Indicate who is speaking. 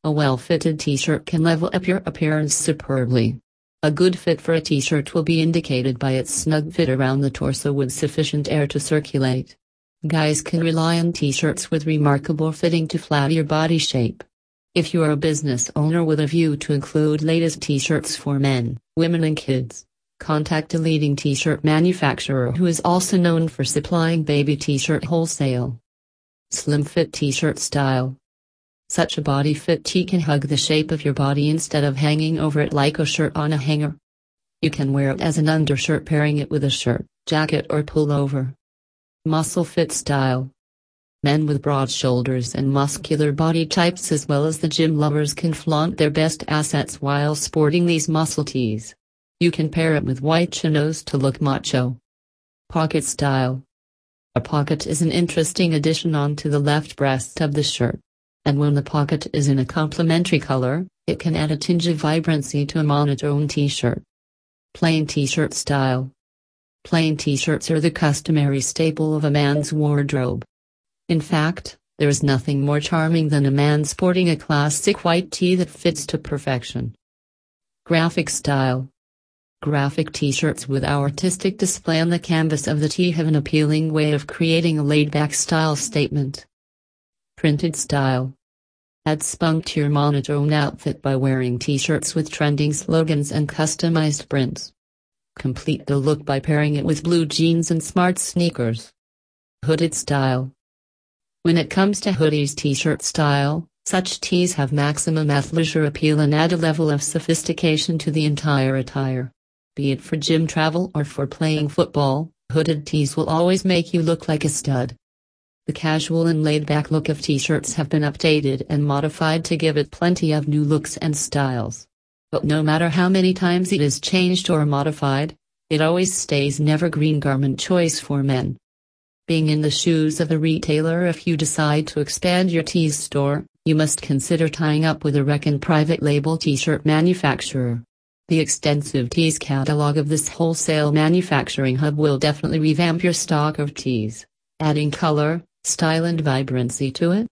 Speaker 1: A well-fitted t-shirt can level up your appearance superbly. A good fit for a t-shirt will be indicated by its snug fit around the torso with sufficient air to circulate. Guys can rely on t-shirts with remarkable fitting to flatter your body shape. If you are a business owner with a view to include latest t-shirts for men, women and kids, contact a leading t-shirt manufacturer who is also known for supplying baby t-shirt wholesale. Slim fit t-shirt style. Such a body fit tee can hug the shape of your body instead of hanging over it like a shirt on a hanger. You can wear it as an undershirt pairing it with a shirt, jacket or pullover. Muscle fit style. Men with broad shoulders and muscular body types as well as the gym lovers can flaunt their best assets while sporting these muscle tees. You can pair it with white chinos to look macho. Pocket style. A pocket is an interesting addition onto the left breast of the shirt. And when the pocket is in a complementary color, it can add a tinge of vibrancy to a monotone t-shirt. Plain t-shirt style. Plain t-shirts are the customary staple of a man's wardrobe. In fact, there is nothing more charming than a man sporting a classic white tee that fits to perfection. Graphic style. Graphic t-shirts with our artistic display on the canvas of the tee have an appealing way of creating a laid-back style statement. Printed style. Add spunk to your monotone outfit by wearing t-shirts with trending slogans and customized prints. Complete the look by pairing it with blue jeans and smart sneakers. Hooded style. When it comes to hoodies t-shirt style, such tees have maximum athleisure appeal and add a level of sophistication to the entire attire. Be it for gym travel or for playing football, hooded tees will always make you look like a stud. The casual and laid-back look of t-shirts have been updated and modified to give it plenty of new looks and styles. But no matter how many times it is changed or modified, it always stays an evergreen garment choice for men. Being in the shoes of a retailer, if you decide to expand your tees store, you must consider tying up with a reckoned private label t-shirt manufacturer. The extensive tees catalog of this wholesale manufacturing hub will definitely revamp your stock of tees, adding color, style and vibrancy to it.